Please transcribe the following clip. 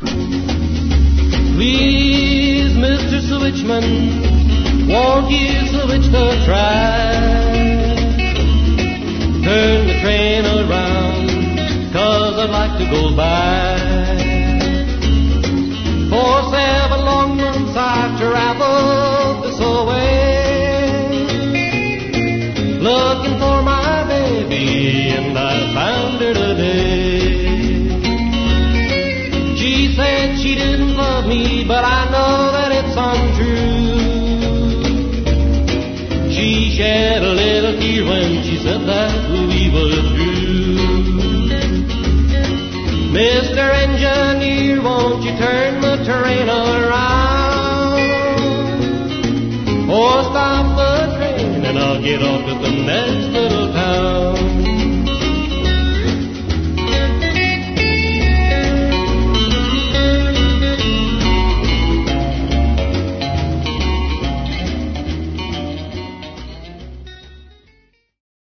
Please, Mr. Switchman, won't you switch the track? Turn the train around, 'cause I'd like to go back. For 7 long months I've traveled this way, looking for my baby, and I found her today. She said she didn't love me, but I know that it's untrue. She shed a little tear when she said that.